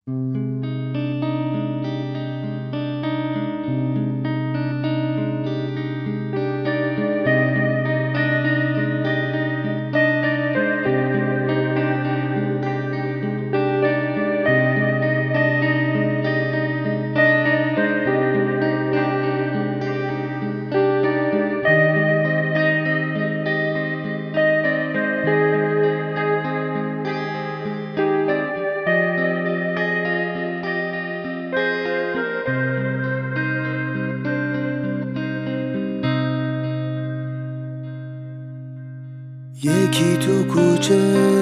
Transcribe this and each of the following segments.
یکی تو کوچه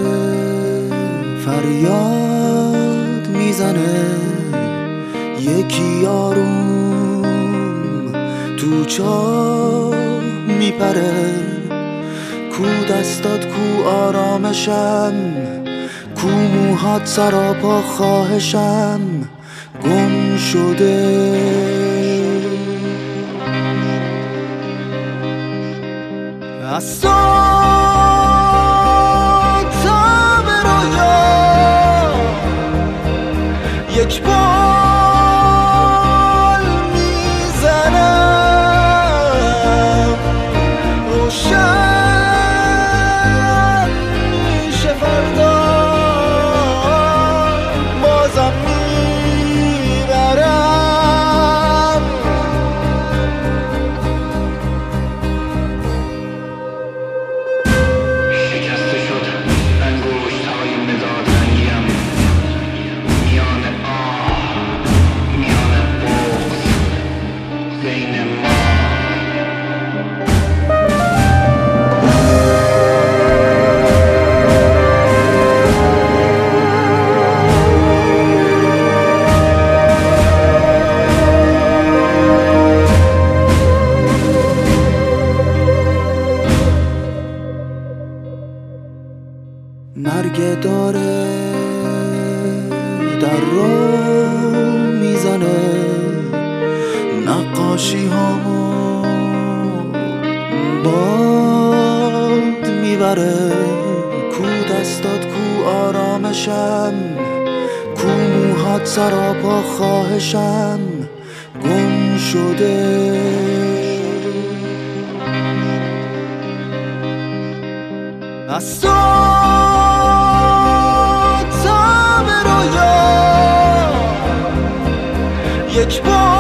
فریاد میزنه، یکی آروم تو چاه میپره. کو دستات، کو آرامشم، کو موهات سراپا خواهشم گم شده. از تو تا به رویا یک بال میزنم، روشن میشه فردا بازم میبرم. شکسته شد انگشت‌های مداد رنگیم، میان آه میان بغض بین ما. مرگ داره در رو میزنه، نقاشی هامو باد میبره. کو دستات، کو آرامشم، کو موهات سراپا خواهشم گم شده. از تو تا به رویا یک بار